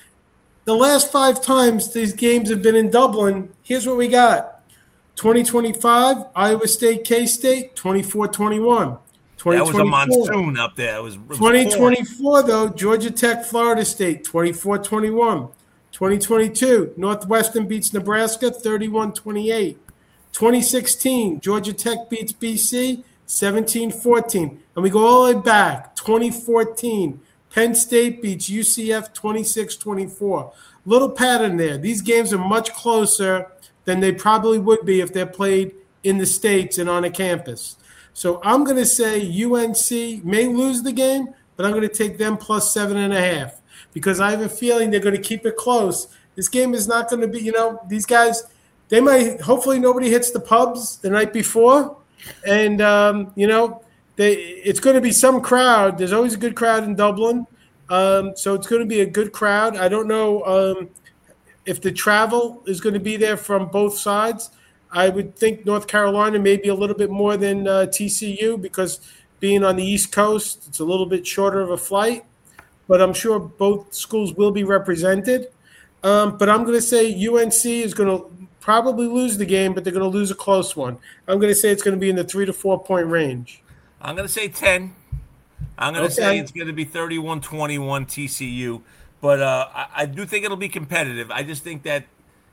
The last five times these games have been in Dublin, here's what we got. twenty twenty-five, Iowa State, K-State, twenty-four twenty-one. That was a monsoon up there. It was, it was twenty twenty-four, though, Georgia Tech, Florida State, twenty-four twenty-one. twenty twenty-two, Northwestern beats Nebraska, thirty-one twenty-eight. twenty sixteen, Georgia Tech beats B C, seventeen fourteen. And we go all the way back, twenty fourteen, Penn State beats U C F, twenty-six twenty-four. Little pattern there. These games are much closer than they probably would be if they're played in the States and on a campus. So I'm going to say U N C may lose the game, but I'm going to take them plus seven and a half because I have a feeling they're going to keep it close. This game is not going to be, you know, these guys, they might, hopefully nobody hits the pubs the night before. And, um, you know, they, it's going to be some crowd. There's always a good crowd in Dublin. Um, so it's going to be a good crowd. I don't know um, if the travel is going to be there from both sides. I would think North Carolina maybe a little bit more than uh, T C U because being on the East Coast, it's a little bit shorter of a flight. But I'm sure both schools will be represented. Um, but I'm going to say U N C is going to probably lose the game, but they're going to lose a close one. I'm going to say it's going to be in the three to four point range. I'm going to say ten. I'm going to Okay. say it's going to be thirty-one twenty-one T C U. But uh, I, I do think it'll be competitive. I just think that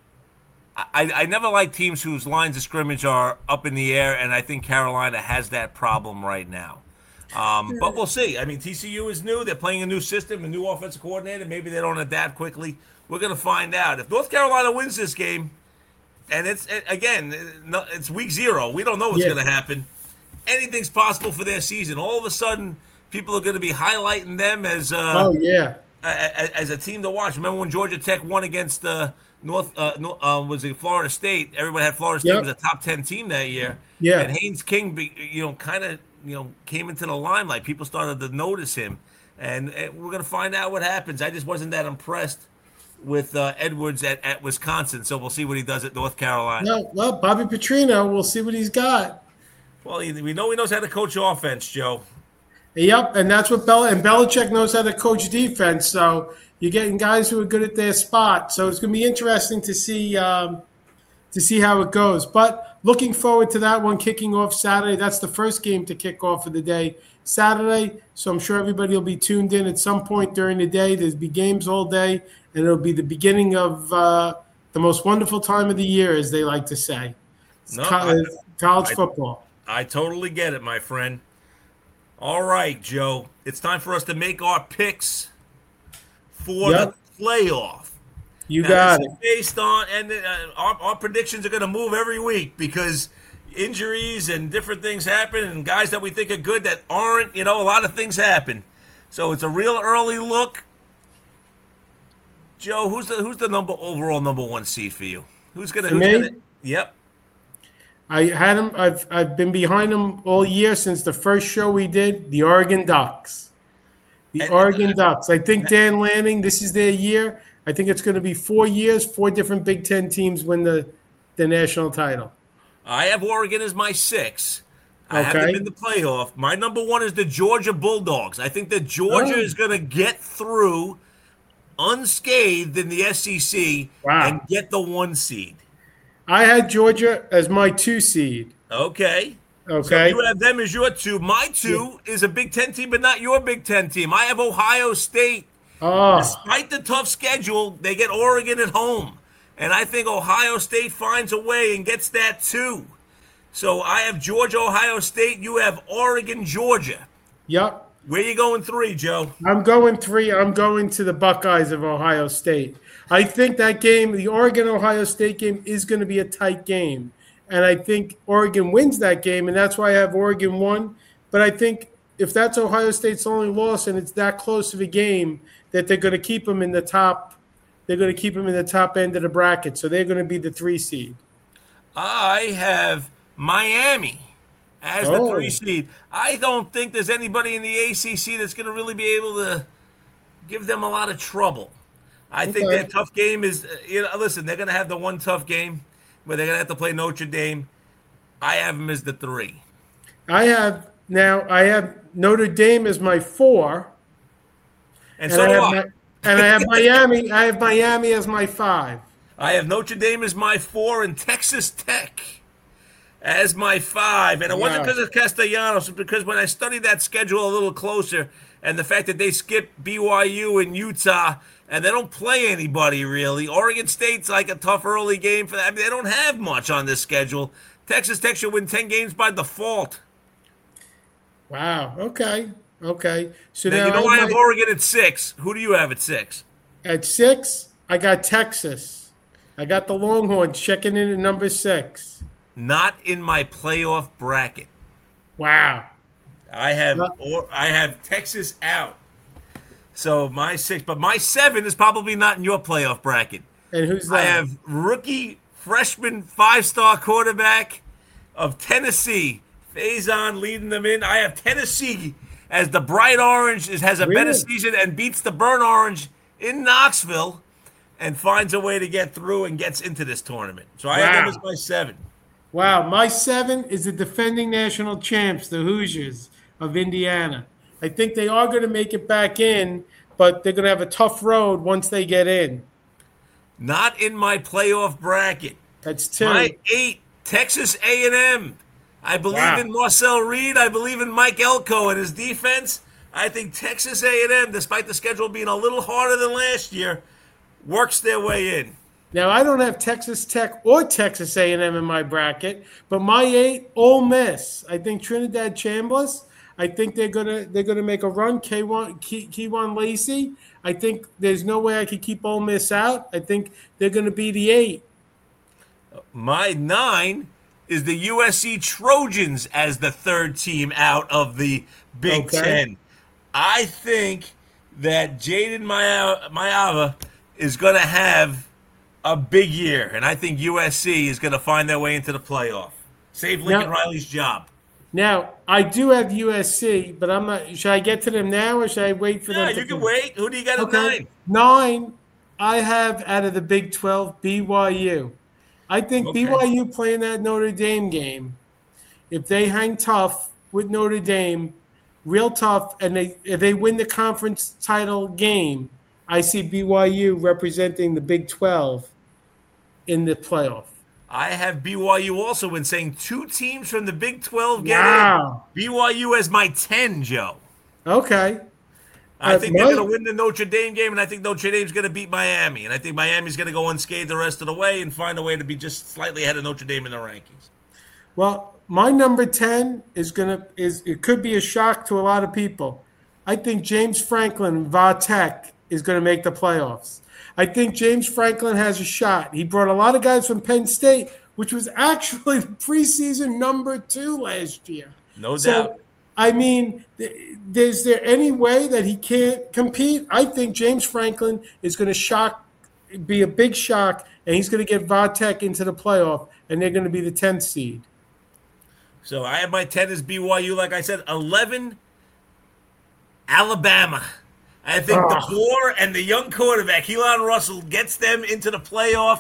I, I never like teams whose lines of scrimmage are up in the air, and I think Carolina has that problem right now. Um, but we'll see. I mean, T C U is new. They're playing a new system, a new offensive coordinator. Maybe they don't adapt quickly. We're going to find out. If North Carolina wins this game, and it's, again, it's week zero. We don't know what's Yeah. going to happen. Anything's possible for their season. All of a sudden, people are going to be highlighting them as uh, Oh, yeah. as, as a team to watch. Remember when Georgia Tech won against uh, North? Uh, uh, was it Florida State? Everyone had Florida State Yep. was a top ten team that year. Yeah. And Haynes King, be, you know, kind of you know came into the limelight. People started to notice him, and, and we're going to find out what happens. I just wasn't that impressed with uh, Edwards at, at Wisconsin, so we'll see what he does at North Carolina. No, well, Bobby Petrino, we'll see what he's got. Well, he- we know he knows how to coach offense, Joe. Yep, and that's what Bel and Belichick knows how to coach defense. So you're getting guys who are good at their spot. So it's going to be interesting to see um, to see how it goes. But looking forward to that one kicking off Saturday. That's the first game to kick off of the day, Saturday. So I'm sure everybody will be tuned in at some point during the day. There'll be games all day, and it'll be the beginning of uh, the most wonderful time of the year, as they like to say. It's No, co- I- college I- football. I totally get it, my friend. All right, Joe. It's time for us to make our picks for Yep. the playoff. You Now, got this it. is based on, and uh, our, our predictions are going to move every week because injuries and different things happen, and guys that we think are good that aren't. You know, a lot of things happen. So it's a real early look. Joe, who's the who's the number overall number one seed for you? Who's gonna? For Who's me? gonna? Yep. I had him. I've I've been behind him all year since the first show we did. The Oregon Ducks. The And- Oregon Ducks. I think Dan Lanning. This is their year. I think it's going to be four years. Four different Big Ten teams win the the national title. I have Oregon as my six. I have Okay. them in the playoff. My number one is the Georgia Bulldogs. I think that Georgia Oh. is going to get through unscathed in the S E C Wow. and get the one seed. I had Georgia as my two seed. Okay. So Okay. you have them as your two. My two is a Big Ten team, but not your Big Ten team. I have Ohio State. Oh, Despite the tough schedule, they get Oregon at home. And I think Ohio State finds a way and gets that too. So I have Georgia, Ohio State. You have Oregon, Georgia. yep. Where you going three, Joe? I'm going three. I'm going to the Buckeyes of Ohio State. I think that game, the Oregon-Ohio State game, is going to be a tight game. And I think Oregon wins that game, and that's why I have Oregon one. But I think if that's Ohio State's only loss and it's that close of a game, that they're going to keep them in the top. They're going to keep them in the top end of the bracket, so they're going to be the three seed. I have Miami as Oh. the three seed. I don't think there's anybody in the A C C that's going to really be able to give them a lot of trouble. I think Okay. their tough game is, uh, you know, listen, they're going to have the one tough game where they're going to have to play Notre Dame. I have them as the three. I have now. I have Notre Dame as my four, And, and, so I do have I. Mi- and I have Miami. I have Miami as my five. I have Notre Dame as my four and Texas Tech as my five. And it wasn't Wow. because of Castellanos, it's because when I studied that schedule a little closer and the fact that they skipped B Y U and Utah and they don't play anybody really. Oregon State's like a tough early game for that. I mean, they don't have much on this schedule. Texas Tech should win ten games by default. Wow. Okay. Okay. So Now, now you know I I have might- Oregon at six. Who do you have at six? at six, I got Texas. I got the Longhorns checking in at number six. Not in my playoff bracket. Wow. I have or I have Texas out. So my six, but my seven is probably not in your playoff bracket. And who's that? I have rookie freshman five-star quarterback of Tennessee, Faison leading them in. I have Tennessee as the bright orange is, has a better Really? season and beats the burnt orange in Knoxville and finds a way to get through and gets into this tournament. So I have them Wow. as my seven. Wow. My seven is the defending national champs, the Hoosiers of Indiana. I think they are going to make it back in, but they're going to have a tough road once they get in. Not in my playoff bracket. That's two. My eight, Texas A and M. I believe Wow. in Marcel Reed. I believe in Mike Elko and his defense. I think Texas A and M, despite the schedule being a little harder than last year, works their way in. Now, I don't have Texas Tech or Texas A and M in my bracket, but my eight, Ole Miss. I think Trinidad Chambliss. I think they're gonna they're gonna make a run. K one Key- Keywan Lacey. I think there's no way I could keep Ole Miss out. I think they're gonna be the eight. My nine is the U S C Trojans as the third team out of the Big Okay. Ten. I think that Jaden Maya- Mayava is going to have a big year, and I think U S C is going to find their way into the playoff. Save Lincoln Now- Riley's job. Now, I do have U S C, but I'm not. Should I get to them now, or should I wait for Yeah, them? to you can come? wait. Who do you got at Okay, nine? nine. I have out of the Big twelve B Y U. I think Okay. B Y U playing that Notre Dame game. If they hang tough with Notre Dame, real tough, and they if they win the conference title game, I see B Y U representing the Big twelve in the playoff. I have B Y U also in saying two teams from the Big twelve get Wow. in. B Y U as my ten, Joe. Okay. I Uh, think my- they're going to win the Notre Dame game, and I think Notre Dame's going to beat Miami. And I think Miami's going to go unscathed the rest of the way and find a way to be just slightly ahead of Notre Dame in the rankings. Well, my number ten is gonna is it could be a shock to a lot of people. I think James Franklin Vatek is going to make the playoffs. I think James Franklin has a shot. He brought a lot of guys from Penn State, which was actually the preseason number two last year. No So, doubt. I mean, th- is there any way that he can't compete? I think James Franklin is going to shock, be a big shock, and he's going to get Vatek into the playoff, and they're going to be the tenth seed. So I have my ten as B Y U, like I said. eleven, Alabama. I think the Oh. core and the young quarterback, Elon Russell, gets them into the playoff.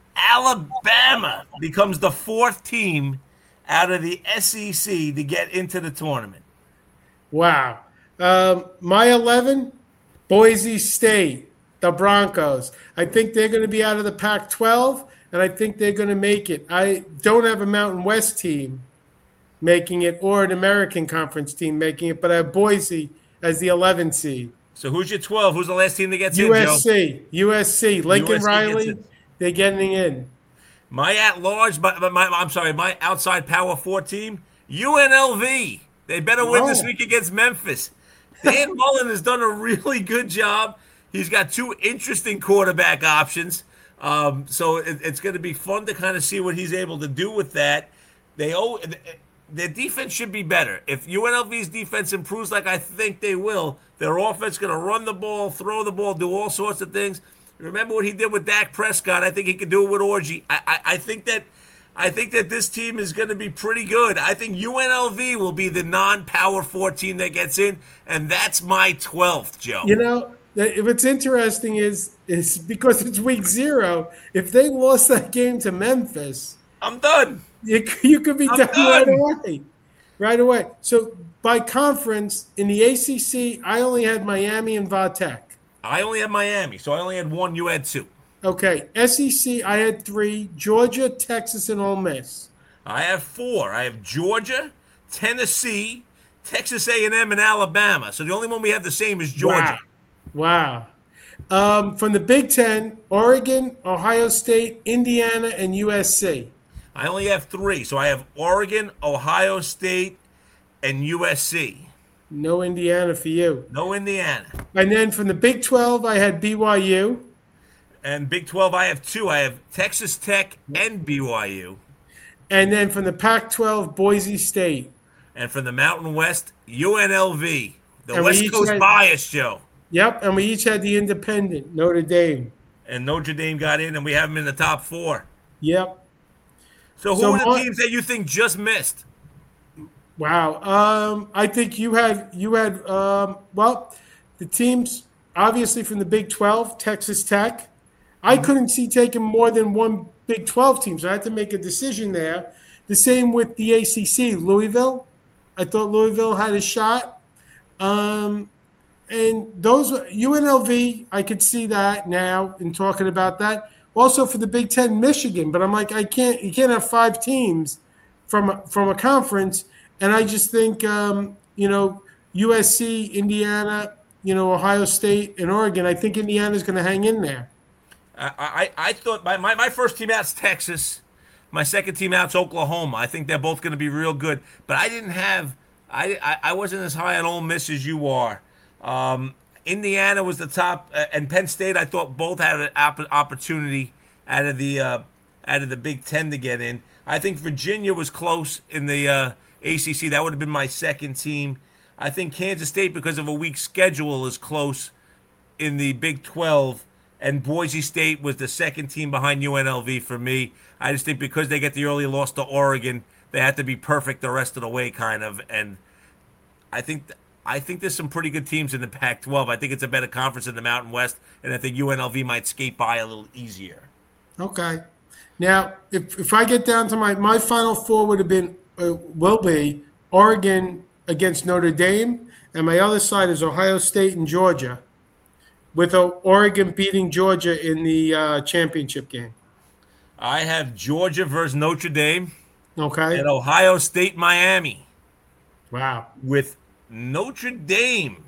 Alabama becomes the fourth team out of the S E C to get into the tournament. Wow. Um, my eleven, Boise State, the Broncos. I think they're going to be out of the Pac twelve, and I think they're going to make it. I don't have a Mountain West team making it or an American Conference team making it, but I have Boise as the eleventh seed. So who's your twelve? Who's the last team that gets in, Joe? U S C, U S C, Lincoln U S C gets Riley, in. they're getting in. My at-large, my, my, I'm sorry, my outside Power Four team, U N L V. They better win this Oh. week against Memphis. Dan Mullen has done a really good job. He's got two interesting quarterback options. Um, so it, it's going to be fun to kind of see what he's able to do with that. They owe, their defense should be better. If U N L V's defense improves like I think they will, their offense going to run the ball, throw the ball, do all sorts of things. Remember what he did with Dak Prescott? I think he could do it with Orgy. I, I, I think that I think that this team is going to be pretty good. I think U N L V will be the non-Power Four team that gets in, and that's my twelfth, Joe. You know, what's interesting is is because it's week zero. If they lost that game to Memphis, I'm done. You, you could be I'm done, done right away. Right away. So by conference, in the A C C, I only had Miami and Vatech. I only had Miami, so I only had one. You had two. Okay. S E C, I had three. Georgia, Texas, and Ole Miss. I have four. I have Georgia, Tennessee, Texas A and M, and Alabama. So the only one we have the same is Georgia. Wow. wow. Um, from the Big Ten, Oregon, Ohio State, Indiana, and U S C. I only have three. So I have Oregon, Ohio State, and U S C. No Indiana for you. No Indiana. And then from the Big twelve, I had B Y U. And Big twelve, I have two. I have Texas Tech and B Y U. And then from the Pac twelve, Boise State. And from the Mountain West, U N L V. The And West Coast had, bias, Joe. Yep, and we each had the independent, Notre Dame. And Notre Dame got in, and we have them in the top four. Yep. So who So are the my- teams that you think just missed? Wow. Um, I think you had you had um, well, the teams obviously from the Big twelve, Texas Tech. I couldn't see taking more than one Big twelve team, so I had to make a decision there. The same with the A C C, Louisville. I thought Louisville had a shot. Um, and those U N L V, I could see that now in talking about that. Also for the Big Ten, Michigan, but I'm like, I can't. You can't have five teams from a, from a conference. And I just think, um, you know, U S C, Indiana, you know, Ohio State, and Oregon. I think Indiana's going to hang in there. I, I, I thought my, my, my first team out's Texas. My second team out's Oklahoma. I think they're both going to be real good. But I didn't have I, I, I wasn't as high on Ole Miss as you are. Um, Indiana was the top, uh, and Penn State. I thought both had an opp- opportunity out of the uh, out of the Big Ten to get in. I think Virginia was close in the uh, A C C. That would have been my second team. I think Kansas State, because of a weak schedule, is close in the Big twelve. And Boise State was the second team behind U N L V for me. I just think because they get the early loss to Oregon, they have to be perfect the rest of the way, kind of. And I think I think there's some pretty good teams in the Pac twelve. I think it's a better conference in the Mountain West, and I think U N L V might skate by a little easier. Okay. Now, if if I get down to my my final four would have been uh, will be Oregon against Notre Dame, and my other side is Ohio State and Georgia, with uh, Oregon beating Georgia in the uh, championship game. I have Georgia versus Notre Dame. Okay. And Ohio State, Miami. Wow. With Notre Dame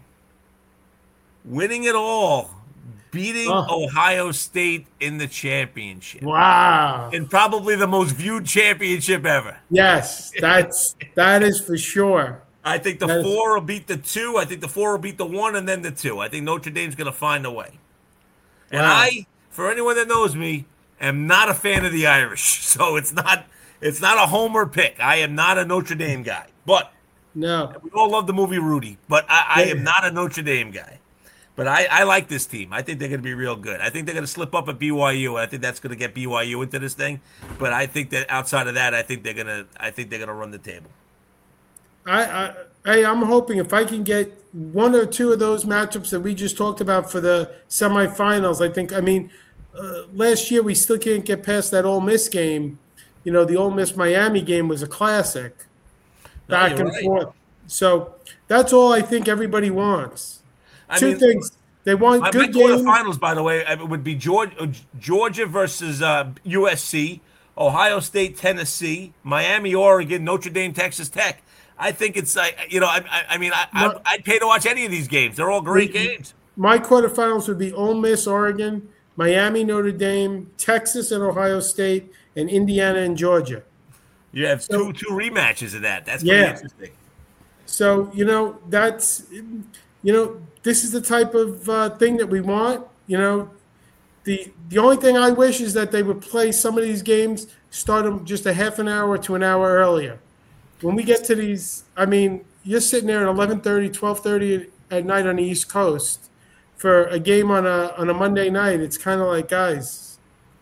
winning it all, beating oh. Ohio State in the championship. Wow. And probably the most viewed championship ever. Yes, that's that is for sure. I think the that four is... will beat the two. I think the four will beat the one and then the two. I think Notre Dame's going to find a way. And wow. I, for anyone that knows me, am not a fan of the Irish. So it's not it's not a homer pick. I am not a Notre Dame guy. But no, we all love the movie Rudy, but I, I am not a Notre Dame guy. But I, I like this team. I think they're going to be real good. I think they're going to slip up at B Y U. I think that's going to get B Y U into this thing. But I think that outside of that, I think they're going to I think they're going to run the table. I, I hey, I'm hoping if I can get one or two of those matchups that we just talked about for the semifinals. I think. I mean, uh, last year we still can't get past that Ole Miss game. You know, the Ole Miss Miami game was a classic, no, back and right. forth. So that's all I think everybody wants. I Two mean, things. They want my, good my games. quarterfinals, by the way, it would be Georgia, Georgia versus uh, U S C, Ohio State, Tennessee, Miami, Oregon, Notre Dame, Texas Tech. I think it's like uh, you know, I, I, I mean, I, my, I, I'd pay to watch any of these games. They're all great my, games. My quarterfinals would be Ole Miss, Oregon, Miami, Notre Dame, Texas, and Ohio State, and Indiana and Georgia. You have so, two two rematches of that. That's pretty yeah. interesting. So you know that's you know this is the type of uh, thing that we want. You know, the the only thing I wish is that they would play some of these games, start them just a half an hour to an hour earlier. when we get to these, I mean, you're sitting there at eleven thirty, twelve thirty at night on the East Coast for a game on a on a Monday night. It's kind of like, guys,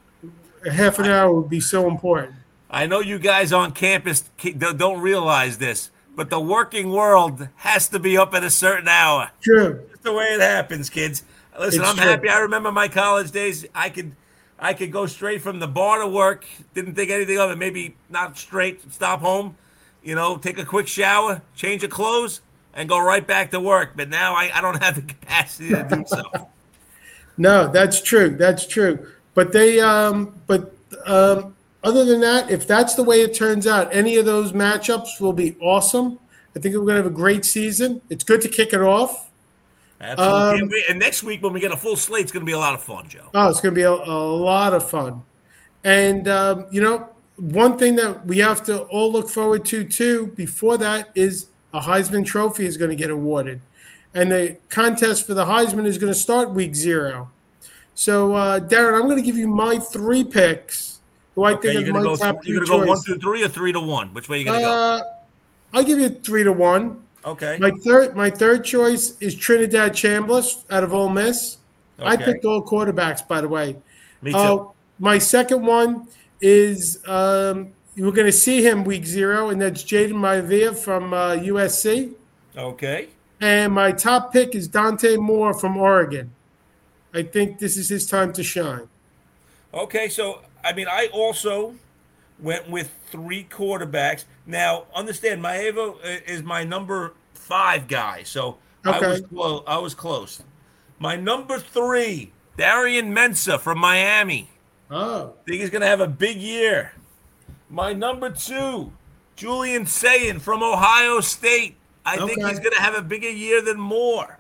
a half an hour would be so important. I know you guys on campus don't realize this, but the working world has to be up at a certain hour. True. That's the way it happens, kids. Listen, it's I'm true. happy. I remember my college days. I could I could go straight from the bar to work. Didn't think anything of it. Maybe not straight, stop home, you know, take a quick shower, change of clothes, and go right back to work. But now I, I don't have the capacity to do so. No, that's true. That's true. But they, um, but um, other than that, if that's the way it turns out, any of those matchups will be awesome. I think we're going to have a great season. It's good to kick it off. Absolutely. Um, and next week when we get a full slate, it's going to be a lot of fun, Joe. Oh, it's going to be a, a lot of fun. And, um, you know, one thing that we have to all look forward to, too, before that is a Heisman Trophy is going to get awarded. And the contest for the Heisman is going to start week zero. So, uh, Darren, I'm going to give you my three picks, who I okay, think are my go, top three You're going to go one through three or three to one? Which way are you going to uh, go? I'll give you three to one. Okay. My third my third choice is Trinidad Chambliss out of Ole Miss. Okay. I picked all quarterbacks, by the way. Me too. Uh, my second one is um, we're going to see him week zero, and that's Jaden Maivia from uh, U S C. Okay. And my top pick is Dante Moore from Oregon. I think this is his time to shine. Okay, so, I mean, I also went with three quarterbacks. Now, understand, Maeva is my number five guy, so okay. I was close. I was close. My number three, Darian Mensah from Miami. Oh, I think he's going to have a big year. My number two, Julian Sayin from Ohio State. I okay. think he's going to have a bigger year than Moore.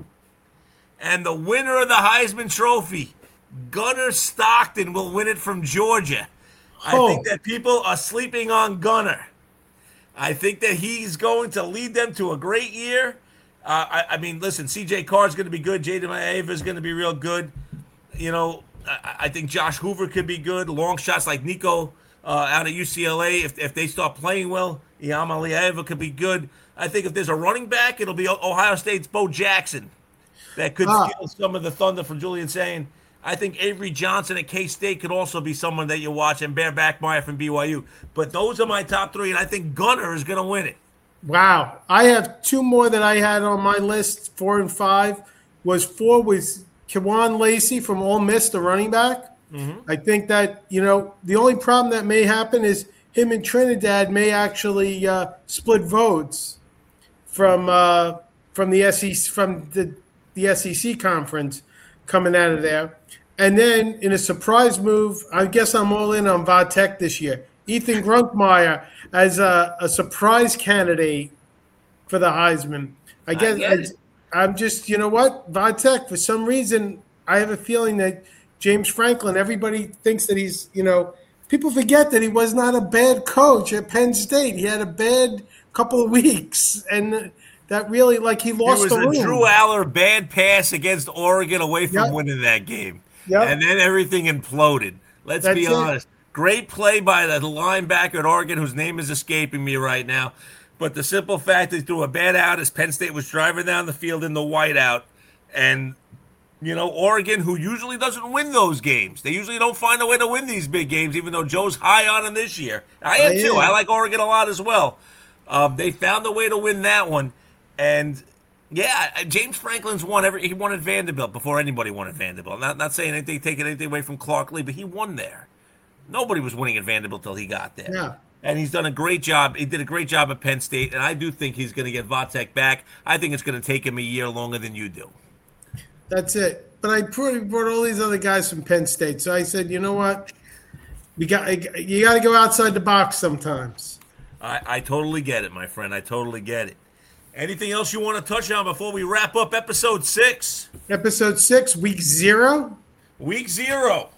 And the winner of the Heisman Trophy, Gunnar Stockton, will win it from Georgia. Oh. I think that people are sleeping on Gunnar. I think that he's going to lead them to a great year. Uh, I, I mean, listen, C J Carr's going to be good. Jaden Maeva is going to be real good. You know, I, I think Josh Hoover could be good. Long shots like Nico uh, out at U C L A, if, if they start playing well, Yama Lieva could be good. I think if there's a running back, it'll be Ohio State's Bo Jackson that could ah. steal some of the thunder from Julian Sayin. I think Avery Johnson at K-State could also be someone that you watch, and Bear Backmeyer from B Y U. But those are my top three, and I think Gunnar is going to win it. Wow. I have two more that I had on my list, four and five. Was four was Kwan Lacey from Ole Miss, the running back. Mm-hmm. I think that, you know, the only problem that may happen is him and Trinidad may actually uh, split votes from uh, from the S E C, from the, the S E C conference coming out of there. And then in a surprise move, I guess I'm all in on Vatek this year. Ethan Grunkmeyer as a, a surprise candidate for the Heisman. I guess I I'm just, you know what, Vatek, for some reason, I have a feeling that James Franklin, everybody thinks that he's, you know, people forget that he was not a bad coach at Penn State. He had a bad couple of weeks, and that really, like, he lost the room. It was a Drew Aller bad pass against Oregon away from yep. winning that game. Yep. And then everything imploded. Let's That's be honest. It. Great play by the linebacker at Oregon, whose name is escaping me right now. But the simple fact that he threw a bad out as Penn State was driving down the field in the whiteout. And, you know, Oregon, who usually doesn't win those games. They usually don't find a way to win these big games, even though Joe's high on them this year. I am, too. I like Oregon a lot as well. Um, they found a way to win that one. And, yeah, James Franklin's won every. He won at Vanderbilt before anybody won at Vanderbilt. Not not saying anything, taking anything away from Clark Lee, but he won there. Nobody was winning at Vanderbilt till he got there. Yeah. And he's done a great job. He did a great job at Penn State, and I do think he's going to get Vatek back. I think it's going to take him a year longer than you do. That's it. But I pretty brought all these other guys from Penn State, so I said, you know what, we got you got to go outside the box sometimes. I, I totally get it, my friend. I totally get it. Anything else you want to touch on before we wrap up episode six? Episode six, week zero? Week zero.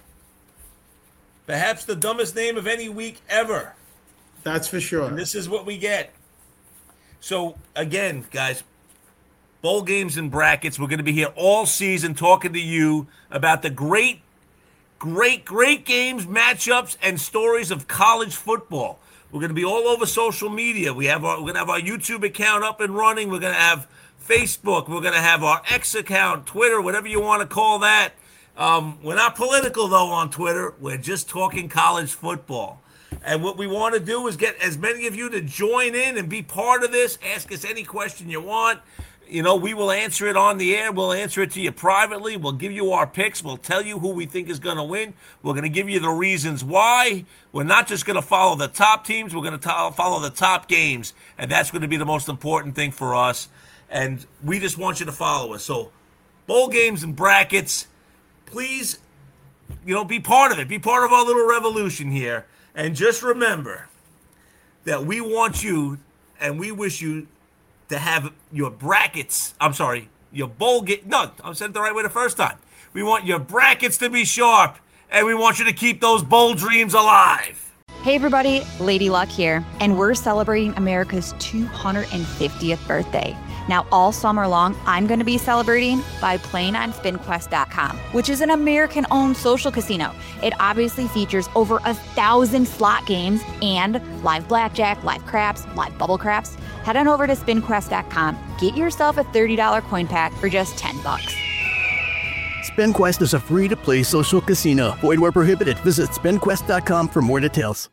Perhaps the dumbest name of any week ever. That's for sure. And this is what we get. So, again, guys, bowl games and brackets. We're going to be here all season talking to you about the great, great, great games, matchups, and stories of college football. We're going to be all over social media. We have our, we're going to have our YouTube account up and running. We're going to have Facebook. We're going to have our X account, Twitter, whatever you want to call that. Um, we're not political, though, on Twitter. We're just talking college football. And what we want to do is get as many of you to join in and be part of this. Ask us any question you want. You know, we will answer it on the air. We'll answer it to you privately. We'll give you our picks. We'll tell you who we think is going to win. We're going to give you the reasons why. We're not just going to follow the top teams. We're going to follow the top games. And that's going to be the most important thing for us. And we just want you to follow us. So, bowl games and brackets, please, you know, be part of it. Be part of our little revolution here. And just remember that we want you and we wish you to have your brackets, I'm sorry, your bowl game, no, I said it the right way the first time. We want your brackets to be sharp, and we want you to keep those bowl dreams alive. Hey everybody, Lady Luck here, and we're celebrating America's two hundred fiftieth birthday. Now, all summer long, I'm going to be celebrating by playing on spin quest dot com, which is an American-owned social casino. It obviously features over a thousand slot games and live blackjack, live craps, live bubble craps. Head on over to spin quest dot com. Get yourself a thirty dollars coin pack for just ten bucks. SpinQuest is a free-to-play social casino. Void where prohibited. Visit spin quest dot com for more details.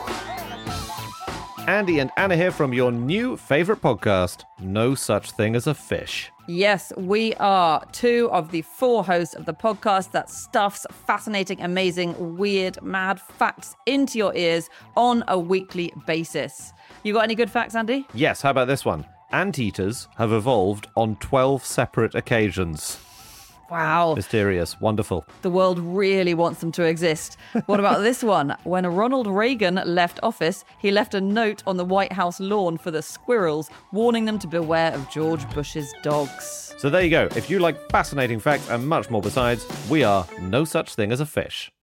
Andy and Anna here from your new favorite podcast, No Such Thing as a Fish. Yes, we are two of the four hosts of the podcast that stuffs fascinating, amazing, weird, mad facts into your ears on a weekly basis. You got any good facts, Andy? Yes, how about this one? Anteaters have evolved on twelve separate occasions. Wow. Mysterious. Wonderful. The world really wants them to exist. What about this one? When Ronald Reagan left office, he left a note on the White House lawn for the squirrels, warning them to beware of George Bush's dogs. So there you go. If you like fascinating facts and much more besides, we are No Such Thing as a Fish.